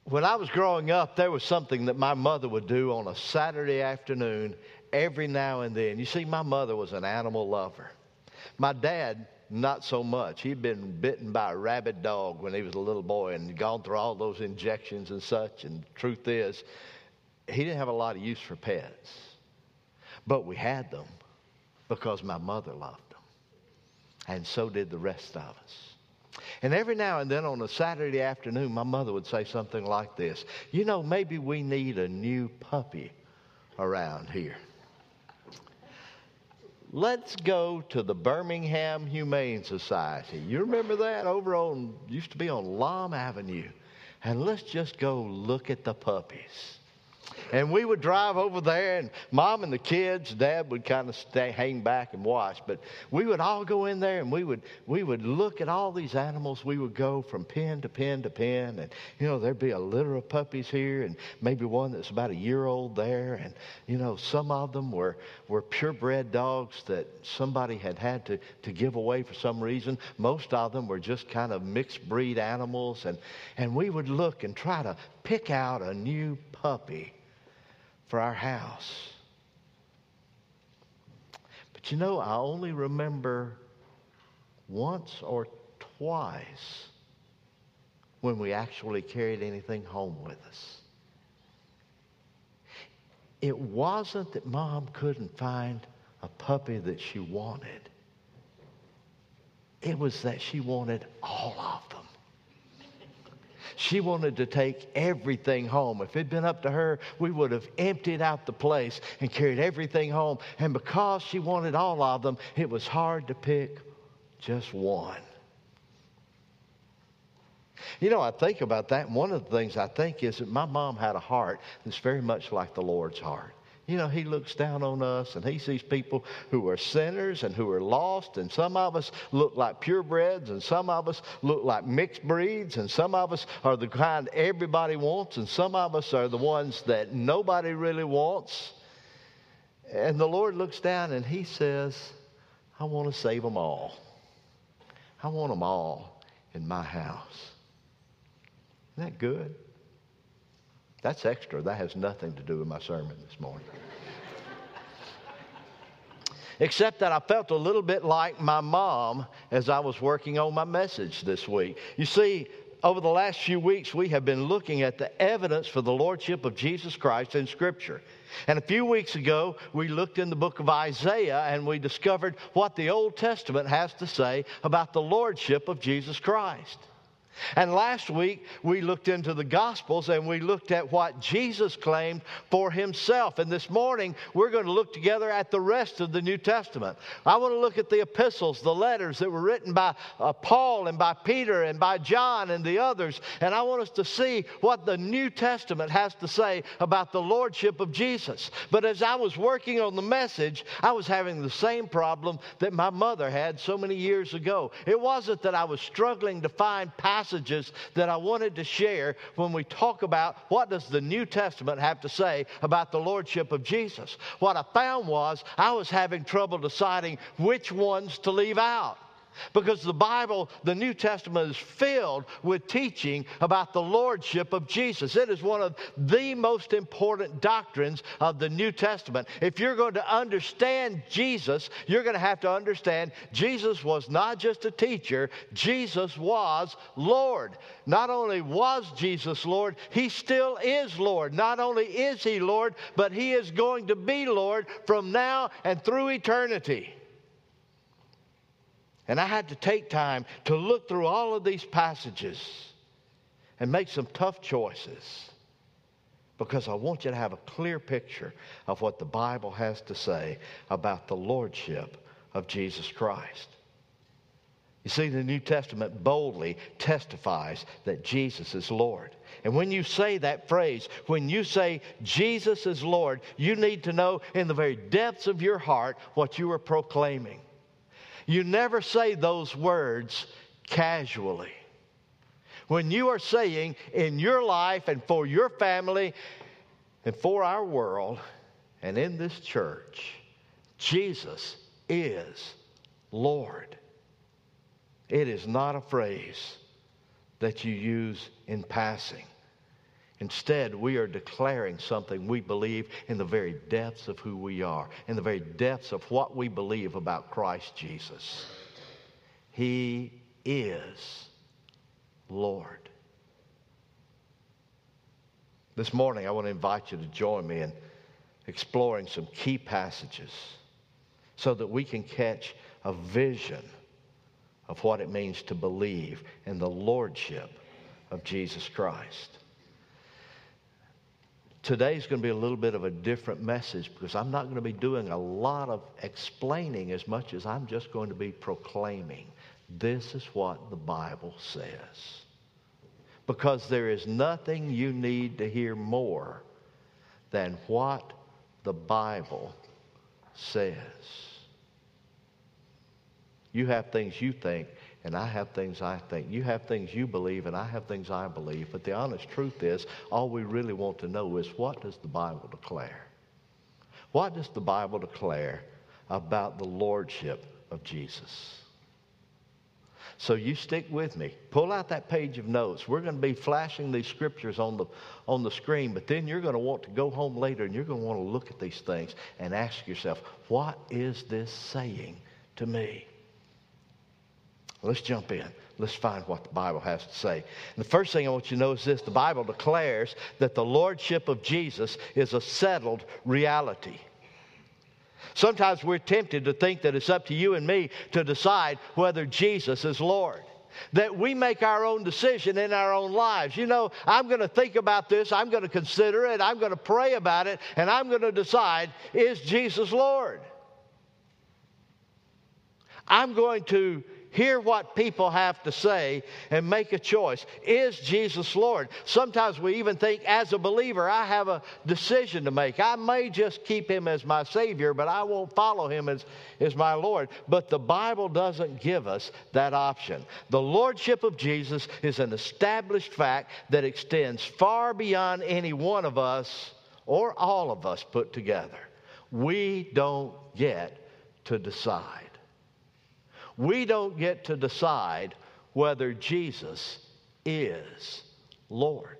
When I was growing up, there was something that my mother would do on a Saturday afternoon every now and then. You see, my mother was an animal lover. My dad, not so much. He'd been bitten by a rabid dog when he was a little boy and gone through all those injections and such. And the truth is, he didn't have a lot of use for pets. But we had them because my mother loved them. And so did the rest of us. And every now and then on a Saturday afternoon, my mother would say something like this. You know, maybe we need a new puppy around here. Let's go to the Birmingham Humane Society. You remember that? Used to be on Lom Avenue. And let's just go look at the puppies. And we would drive over there, and Mom and the kids, Dad would kind of hang back and watch. But we would all go in there, and we would look at all these animals. We would go from pen to pen to pen, and there'd be a litter of puppies here, and maybe one that's about a year old there. And some of them were purebred dogs that somebody had to give away for some reason. Most of them were just kind of mixed breed animals, and we would look and try to pick out a new puppy for our house. But I only remember once or twice when we actually carried anything home with us. It wasn't that Mom couldn't find a puppy that she wanted. It was that she wanted all of them. She wanted to take everything home. If it had been up to her, we would have emptied out the place and carried everything home. And because she wanted all of them, it was hard to pick just one. I think about that, and one of the things I think is that my mom had a heart that's very much like the Lord's heart. He looks down on us, and he sees people who are sinners and who are lost, and some of us look like purebreds, and some of us look like mixed breeds, and some of us are the kind everybody wants, and some of us are the ones that nobody really wants. And the Lord looks down, and he says, I want to save them all. I want them all in my house. Isn't that good? That's extra. That has nothing to do with my sermon this morning. Except that I felt a little bit like my mom as I was working on my message this week. You see, over the last few weeks, we have been looking at the evidence for the Lordship of Jesus Christ in Scripture. And a few weeks ago, we looked in the book of Isaiah and we discovered what the Old Testament has to say about the Lordship of Jesus Christ. And last week, we looked into the Gospels and we looked at what Jesus claimed for himself. And this morning, we're going to look together at the rest of the New Testament. I want to look at the epistles, the letters that were written by Paul and by Peter and by John and the others. And I want us to see what the New Testament has to say about the Lordship of Jesus. But as I was working on the message, I was having the same problem that my mother had so many years ago. It wasn't that I was struggling to find passages that I wanted to share when we talk about what does the New Testament have to say about the Lordship of Jesus. What I found was I was having trouble deciding which ones to leave out. Because the Bible, the New Testament, is filled with teaching about the Lordship of Jesus. It is one of the most important doctrines of the New Testament. If you're going to understand Jesus, you're going to have to understand Jesus was not just a teacher, Jesus was Lord. Not only was Jesus Lord, he still is Lord. Not only is he Lord, but he is going to be Lord from now and through eternity. And I had to take time to look through all of these passages and make some tough choices because I want you to have a clear picture of what the Bible has to say about the Lordship of Jesus Christ. You see, the New Testament boldly testifies that Jesus is Lord. And when you say that phrase, when you say Jesus is Lord, you need to know in the very depths of your heart what you are proclaiming. You never say those words casually. When you are saying in your life and for your family and for our world and in this church, Jesus is Lord. It is not a phrase that you use in passing. Instead, we are declaring something we believe in the very depths of who we are, in the very depths of what we believe about Christ Jesus. He is Lord. This morning, I want to invite you to join me in exploring some key passages so that we can catch a vision of what it means to believe in the lordship of Jesus Christ. Today's going to be a little bit of a different message because I'm not going to be doing a lot of explaining as much as I'm just going to be proclaiming. This is what the Bible says. Because there is nothing you need to hear more than what the Bible says. You have things you think, and I have things I think. You have things you believe, and I have things I believe. But the honest truth is, all we really want to know is, what does the Bible declare? What does the Bible declare about the lordship of Jesus? So you stick with me. Pull out that page of notes. We're going to be flashing these scriptures on the screen, but then you're going to want to go home later and you're going to want to look at these things and ask yourself, what is this saying to me? Let's jump in. Let's find what the Bible has to say. And the first thing I want you to know is this. The Bible declares that the lordship of Jesus is a settled reality. Sometimes we're tempted to think that it's up to you and me to decide whether Jesus is Lord. That we make our own decision in our own lives. You know, I'm going to think about this, I'm going to consider it, I'm going to pray about it, and I'm going to decide, is Jesus Lord? I'm going to hear what people have to say and make a choice. Is Jesus Lord? Sometimes we even think, as a believer, I have a decision to make. I may just keep him as my Savior, but I won't follow him as my Lord. But the Bible doesn't give us that option. The lordship of Jesus is an established fact that extends far beyond any one of us or all of us put together. We don't get to decide. We don't get to decide whether Jesus is Lord.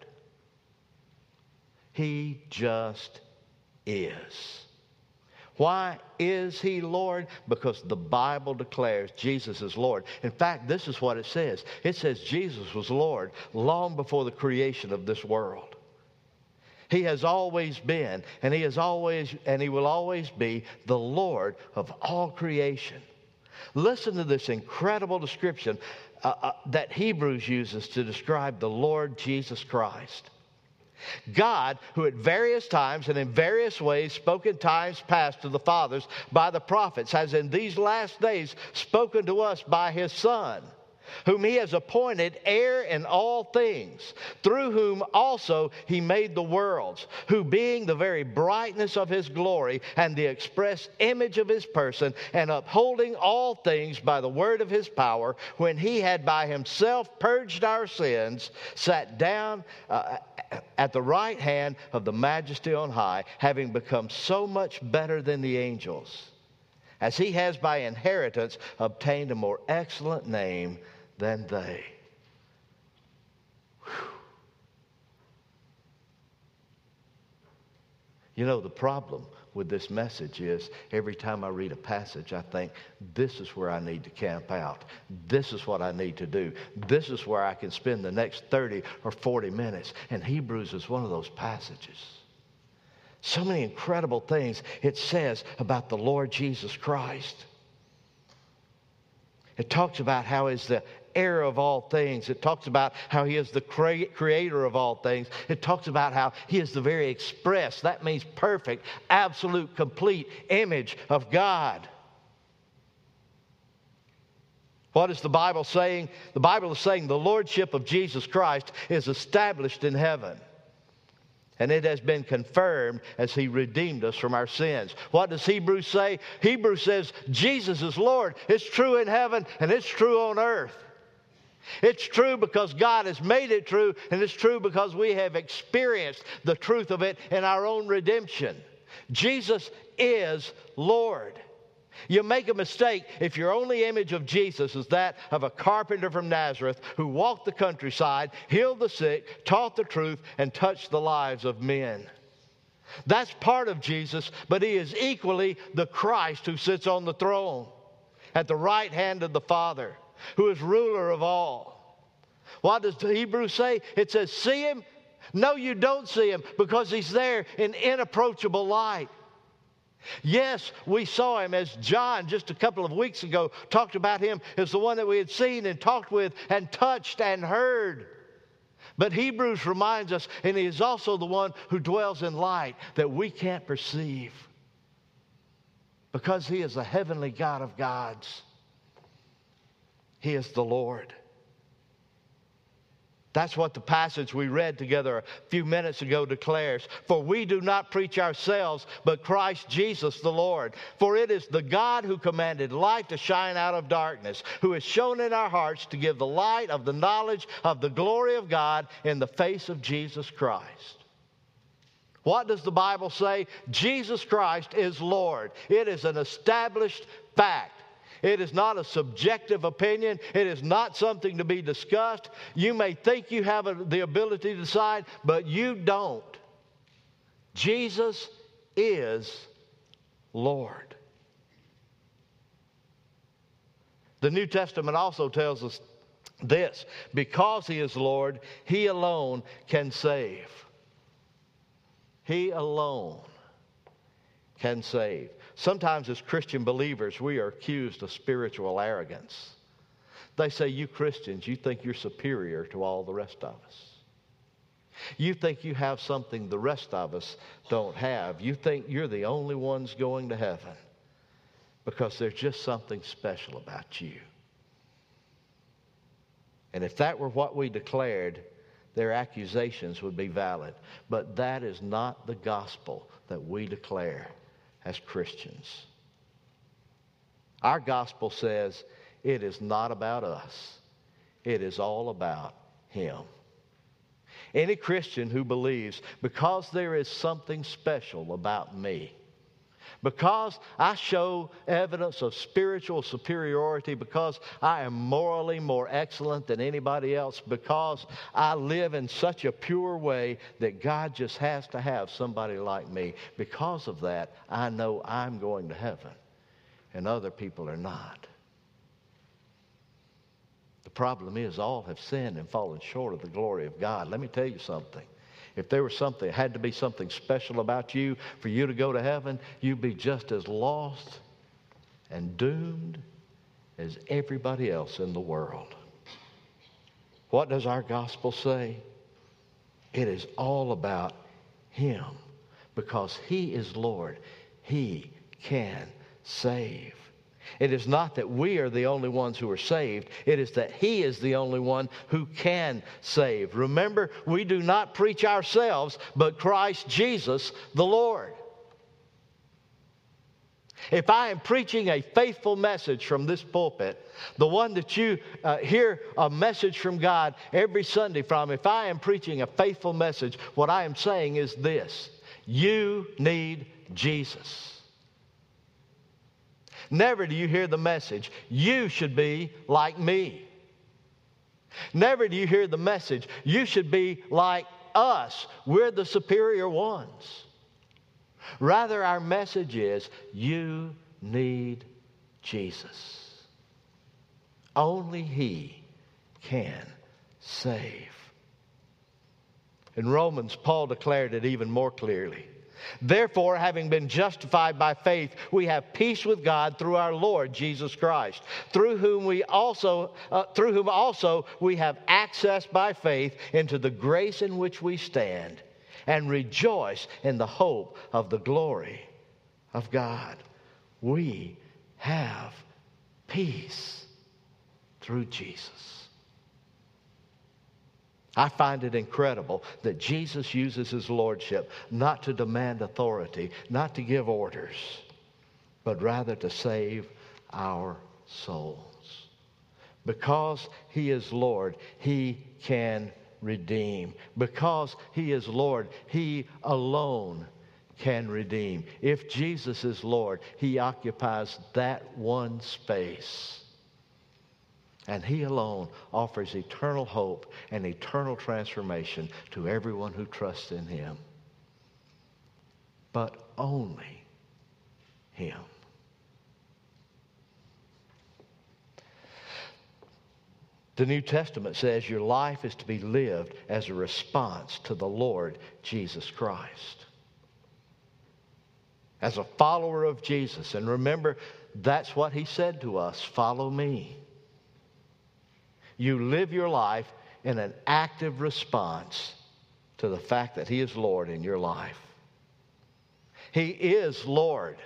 He just is. Why is he Lord? Because the Bible declares Jesus is Lord. In fact, this is what it says. It says Jesus was Lord long before the creation of this world. He has always been, and he will always be the Lord of all creation. Listen to this incredible description that Hebrews uses to describe the Lord Jesus Christ. God, who at various times and in various ways spoke in times past to the fathers by the prophets, has in these last days spoken to us by his Son, whom he has appointed heir in all things, through whom also he made the worlds, who being the very brightness of his glory and the express image of his person, and upholding all things by the word of his power, when he had by himself purged our sins, sat down at the right hand of the majesty on high, having become so much better than the angels, as he has by inheritance obtained a more excellent name than they. Whew. You know, the problem with this message is every time I read a passage, I think, this is where I need to camp out. This is what I need to do. This is where I can spend the next 30 or 40 minutes. And Hebrews is one of those passages. So many incredible things it says about the Lord Jesus Christ. It talks about how he's the heir of all things. It talks about how he is the creator of all things. It talks about how he is the very express, that means perfect, absolute, complete image of God. What is the Bible saying? The Bible is saying the lordship of Jesus Christ is established in heaven. And it has been confirmed as he redeemed us from our sins. What does Hebrews say? Hebrews says Jesus is Lord. It's true in heaven and it's true on earth. It's true because God has made it true, and it's true because we have experienced the truth of it in our own redemption. Jesus is Lord. You make a mistake if your only image of Jesus is that of a carpenter from Nazareth who walked the countryside, healed the sick, taught the truth, and touched the lives of men. That's part of Jesus, but he is equally the Christ who sits on the throne at the right hand of the Father, who is ruler of all. What does the Hebrews say? It says, see him? No, you don't see him because he's there in inapproachable light. Yes, we saw him as John just a couple of weeks ago talked about him as the one that we had seen and talked with and touched and heard. But Hebrews reminds us, and he is also the one who dwells in light that we can't perceive because he is the heavenly God of gods. He is the Lord. That's what the passage we read together a few minutes ago declares. For we do not preach ourselves, but Christ Jesus the Lord. For it is the God who commanded light to shine out of darkness, who has shone in our hearts to give the light of the knowledge of the glory of God in the face of Jesus Christ. What does the Bible say? Jesus Christ is Lord. It is an established fact. It is not a subjective opinion. It is not something to be discussed. You may think you have the ability to decide, but you don't. Jesus is Lord. The New Testament also tells us this: because he is Lord, he alone can save. He alone can save. Sometimes as Christian believers, we are accused of spiritual arrogance. They say, you Christians, you think you're superior to all the rest of us. You think you have something the rest of us don't have. You think you're the only ones going to heaven because there's just something special about you. And if that were what we declared, their accusations would be valid. But that is not the gospel that we declare as Christians. Our gospel says it is not about us. It is all about him. Any Christian who believes because there is something special about me, because I show evidence of spiritual superiority, because I am morally more excellent than anybody else, because I live in such a pure way that God just has to have somebody like me. Because of that, I know I'm going to heaven and other people are not. The problem is all have sinned and fallen short of the glory of God. Let me tell you something. If there was something, had to be something special about you for you to go to heaven, you'd be just as lost and doomed as everybody else in the world. What does our gospel say? It is all about him. Because he is Lord, he can save. It is not that we are the only ones who are saved. It is that he is the only one who can save. Remember, we do not preach ourselves, but Christ Jesus the Lord. If I am preaching a faithful message from this pulpit, the one that you hear a message from God every Sunday from, if I am preaching a faithful message, what I am saying is this: you need Jesus. Never do you hear the message, you should be like me. Never do you hear the message, you should be like us. We're the superior ones. Rather, our message is, you need Jesus. Only he can save. In Romans, Paul declared it even more clearly. Therefore, having been justified by faith, we have peace with God through our Lord Jesus Christ, through whom also we have access by faith into the grace in which we stand, and rejoice in the hope of the glory of God. We have peace through Jesus. I find it incredible that Jesus uses his lordship not to demand authority, not to give orders, but rather to save our souls. Because he is Lord, he can redeem. Because he is Lord, he alone can redeem. If Jesus is Lord, He occupies that one space. And He alone offers eternal hope and eternal transformation to everyone who trusts in Him. But only Him. The New Testament says your life is to be lived as a response to the Lord Jesus Christ. As a follower of Jesus. And remember, that's what He said to us. Follow me. You live your life in an active response to the fact that He is Lord in your life. He is Lord.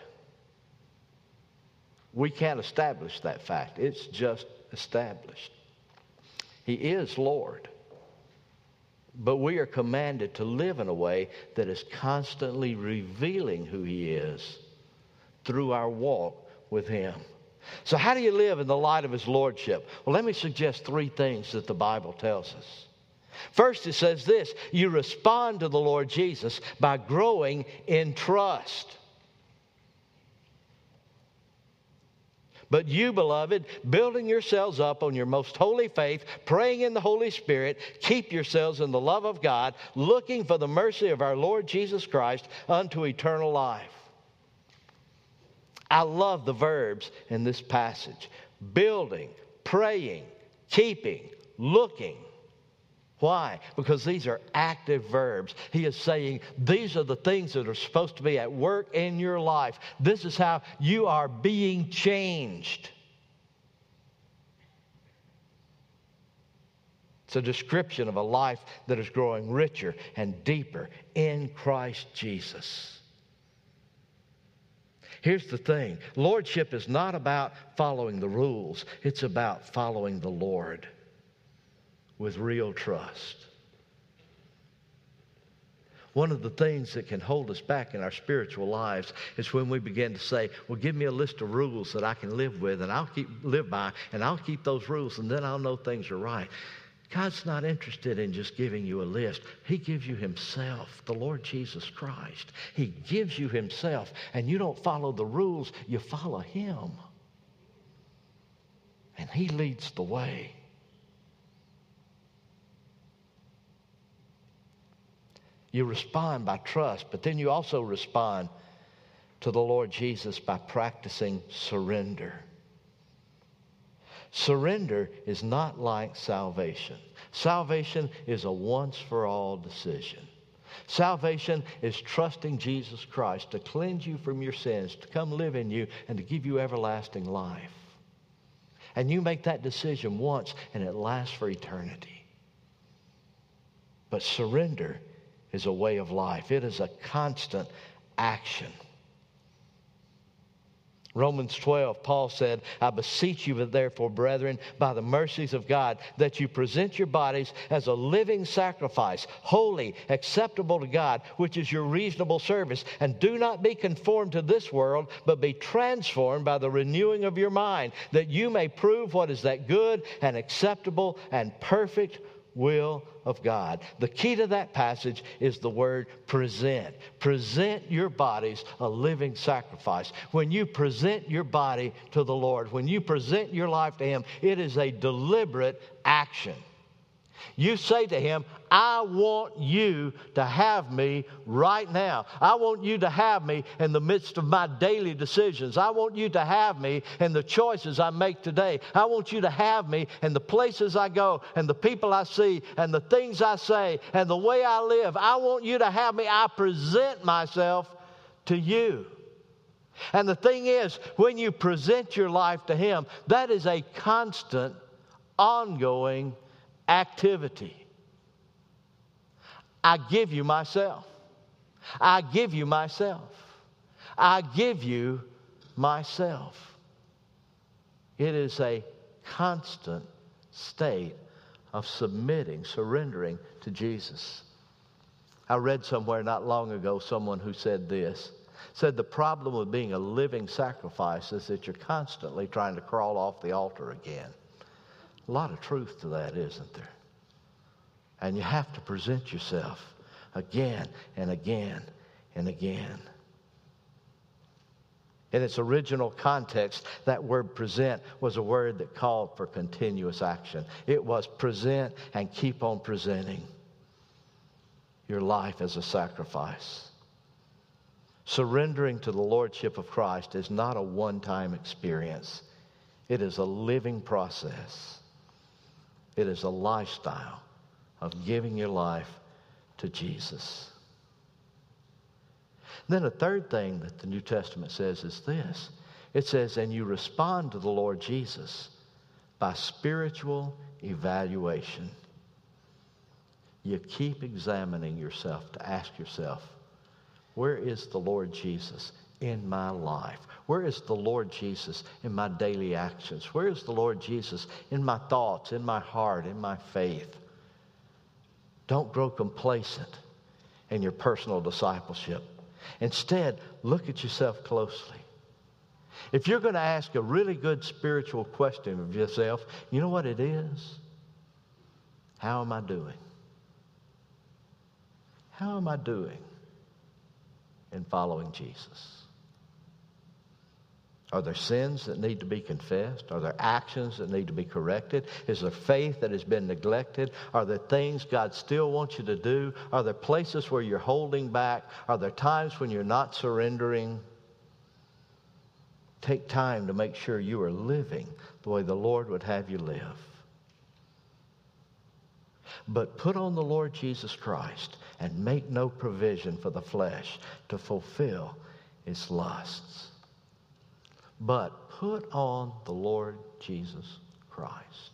We can't establish that fact. It's just established. He is Lord. But we are commanded to live in a way that is constantly revealing who He is through our walk with Him. So how do you live in the light of His Lordship? Well, let me suggest 3 things that the Bible tells us. First, it says this: you respond to the Lord Jesus by growing in trust. But you, beloved, building yourselves up on your most holy faith, praying in the Holy Spirit, keep yourselves in the love of God, looking for the mercy of our Lord Jesus Christ unto eternal life. I love the verbs in this passage. Building, praying, keeping, looking. Why? Because these are active verbs. He is saying these are the things that are supposed to be at work in your life. This is how you are being changed. It's a description of a life that is growing richer and deeper in Christ Jesus. Here's the thing. Lordship is not about following the rules. It's about following the Lord with real trust. One of the things that can hold us back in our spiritual lives is when we begin to say, well, give me a list of rules that I can live with and live by, and I'll keep those rules, and then I'll know things are right. God's not interested in just giving you a list. He gives you Himself, the Lord Jesus Christ. He gives you Himself, and you don't follow the rules, you follow Him. And He leads the way. You respond by trust, but then you also respond to the Lord Jesus by practicing surrender. Surrender is not like salvation. Salvation is a once-for-all decision. Salvation is trusting Jesus Christ to cleanse you from your sins, to come live in you, and to give you everlasting life. And you make that decision once, and it lasts for eternity. But surrender is a way of life. It is a constant action. Romans 12, Paul said, I beseech you therefore, brethren, by the mercies of God, that you present your bodies as a living sacrifice, holy, acceptable to God, which is your reasonable service. And do not be conformed to this world, but be transformed by the renewing of your mind, that you may prove what is that good and acceptable and perfect will of God. The key to that passage is the word present. Present your bodies a living sacrifice. When you present your body to the Lord, when you present your life to Him, it is a deliberate action. You say to Him, I want you to have me right now. I want you to have me in the midst of my daily decisions. I want you to have me in the choices I make today. I want you to have me in the places I go and the people I see and the things I say and the way I live. I want you to have me. I present myself to you. And the thing is, when you present your life to Him, that is a constant, ongoing activity. I give you myself. I give you myself. I give you myself. It is a constant state of submitting, surrendering to Jesus. I read somewhere not long ago someone who said this. Said the problem with being a living sacrifice is that you're constantly trying to crawl off the altar again. A lot of truth to that, isn't there? And you have to present yourself again and again and again. In its original context, that word present was a word that called for continuous action. It was present and keep on presenting your life as a sacrifice. Surrendering to the Lordship of Christ is not a one-time experience. It is a living process. It is a lifestyle of giving your life to Jesus. Then a third thing that the New Testament says is this. It says, and you respond to the Lord Jesus by spiritual evaluation. You keep examining yourself to ask yourself, where is the Lord Jesus in my life? Where is the Lord Jesus in my daily actions? Where is the Lord Jesus in my thoughts, in my heart, in my faith? Don't grow complacent in your personal discipleship. Instead, look at yourself closely. If you're going to ask a really good spiritual question of yourself, you know what it is? How am I doing? How am I doing in following Jesus? Are there sins that need to be confessed? Are there actions that need to be corrected? Is there faith that has been neglected? Are there things God still wants you to do? Are there places where you're holding back? Are there times when you're not surrendering? Take time to make sure you are living the way the Lord would have you live. But put on the Lord Jesus Christ and make no provision for the flesh to fulfill its lusts. But put on the Lord Jesus Christ.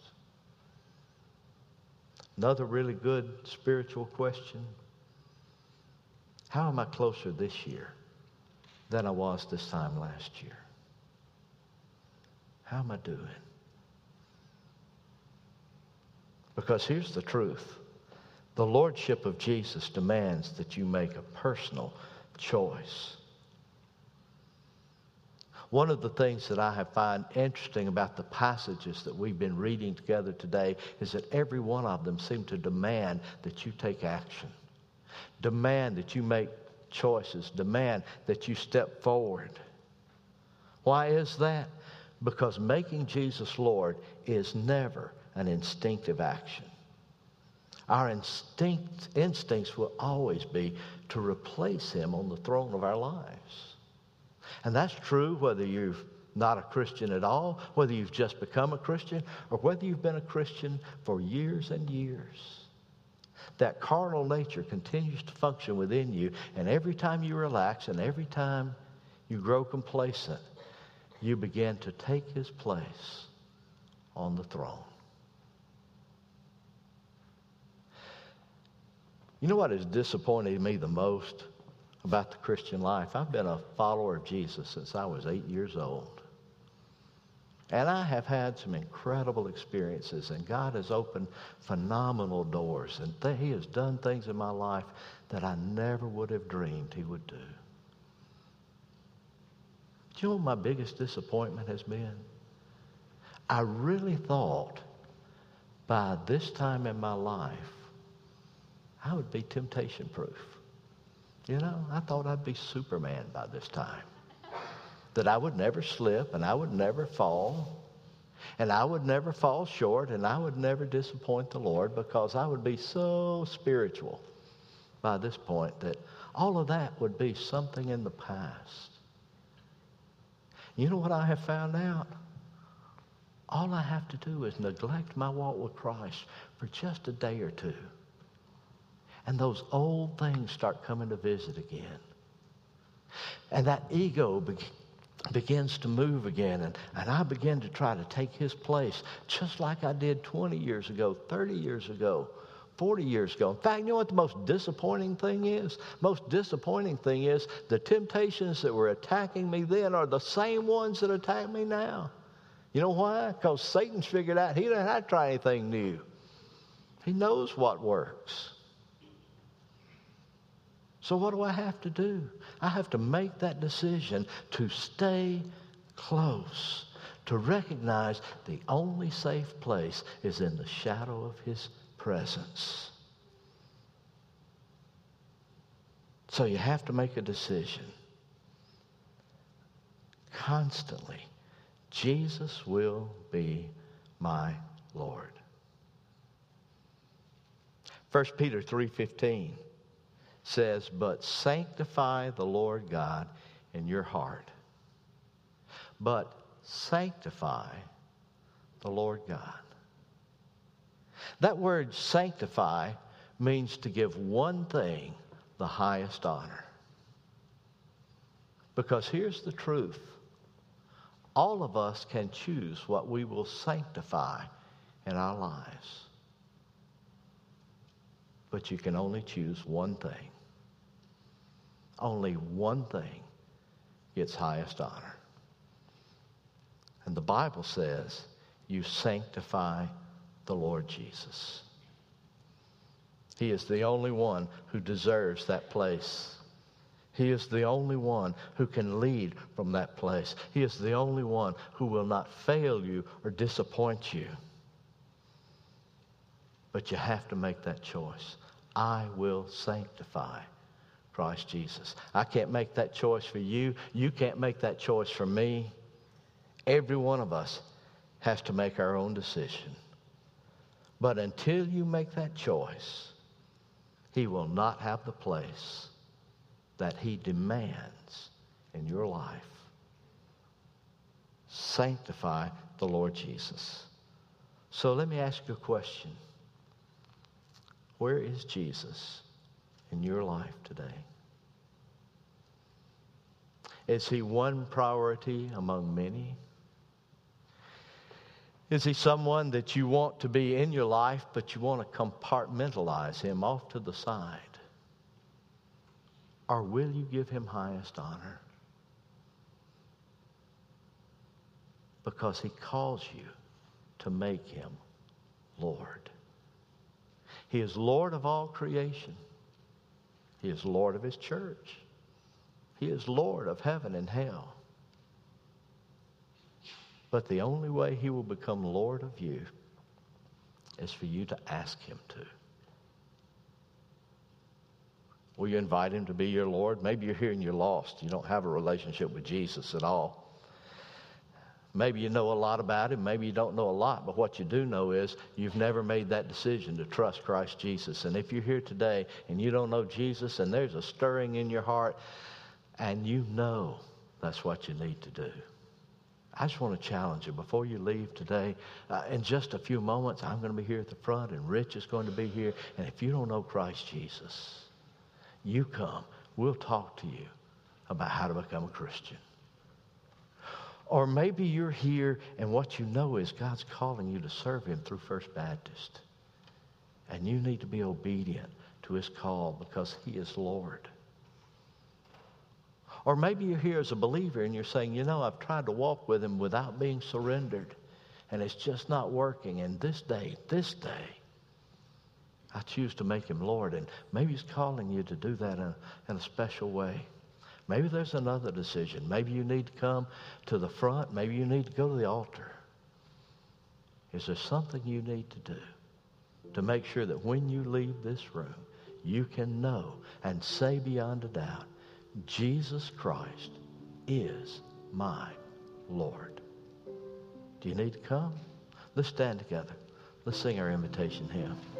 Another really good spiritual question. How am I closer this year than I was this time last year? How am I doing? Because here's the truth. The Lordship of Jesus demands that you make a personal choice. One of the things that I have found interesting about the passages that we've been reading together today is that every one of them seem to demand that you take action, demand that you make choices, demand that you step forward. Why is that? Because making Jesus Lord is never an instinctive action. Our instincts will always be to replace Him on the throne of our lives. And that's true whether you're not a Christian at all, whether you've just become a Christian, or whether you've been a Christian for years and years. That carnal nature continues to function within you, and every time you relax and every time you grow complacent, you begin to take His place on the throne. You know what has disappointed me the most about the Christian life? I've been a follower of Jesus since I was 8 years old. And I have had some incredible experiences, and God has opened phenomenal doors, and He has done things in my life that I never would have dreamed He would do. Do you know what my biggest disappointment has been? I really thought by this time in my life I would be temptation-proof. You know, I thought I'd be Superman by this time. That I would never slip, and I would never fall, and I would never fall short, and I would never disappoint the Lord, because I would be so spiritual by this point that all of that would be something in the past. You know what I have found out? All I have to do is neglect my walk with Christ for just a day or two, and those old things start coming to visit again. And that ego begins to move again, and I begin to try to take His place, just like I did 20 years ago, 30 years ago, 40 years ago. In fact, you know what the most disappointing thing is? Most disappointing thing is the temptations that were attacking me then are the same ones that attack me now. You know why? Because Satan's figured out he doesn't have to try anything new. He knows what works. So what do I have to do? I have to make that decision to stay close, to recognize the only safe place is in the shadow of His presence. So you have to make a decision. Constantly, Jesus will be my Lord. 1 Peter 3:15 says, but sanctify the Lord God in your heart. But sanctify the Lord God. That word sanctify means to give one thing the highest honor. Because here's the truth. All of us can choose what we will sanctify in our lives. But you can only choose one thing. Only one thing gets highest honor. And the Bible says, you sanctify the Lord Jesus. He is the only one who deserves that place. He is the only one who can lead from that place. He is the only one who will not fail you or disappoint you. But you have to make that choice. I will sanctify Christ Jesus. I can't make that choice for you. You can't make that choice for me. Every one of us has to make our own decision. But until you make that choice, He will not have the place that He demands in your life. Sanctify the Lord Jesus. So let me ask you a question. Where is Jesus in your life today? Is He one priority among many? Is He someone that you want to be in your life, but you want to compartmentalize Him off to the side? Or will you give Him highest honor? Because He calls you to make Him Lord. He is Lord of all creation. He is Lord of His church. He is Lord of heaven and hell. But the only way He will become Lord of you is for you to ask Him to. Will you invite Him to be your Lord? Maybe you're here and you're lost. You don't have a relationship with Jesus at all. Maybe you know a lot about Him. Maybe you don't know a lot. But what you do know is you've never made that decision to trust Christ Jesus. And if you're here today and you don't know Jesus and there's a stirring in your heart and you know that's what you need to do, I just want to challenge you before you leave today. In just a few moments, I'm going to be here at the front and Rich is going to be here. And if you don't know Christ Jesus, you come. We'll talk to you about how to become a Christian. Or maybe you're here and what you know is God's calling you to serve Him through First Baptist. And you need to be obedient to His call because He is Lord. Or maybe you're here as a believer and you're saying, you know, I've tried to walk with Him without being surrendered. And it's just not working. And this day, I choose to make Him Lord. And maybe He's calling you to do that in a special way. Maybe there's another decision. Maybe you need to come to the front. Maybe you need to go to the altar. Is there something you need to do to make sure that when you leave this room, you can know and say beyond a doubt, Jesus Christ is my Lord? Do you need to come? Let's stand together. Let's sing our invitation hymn.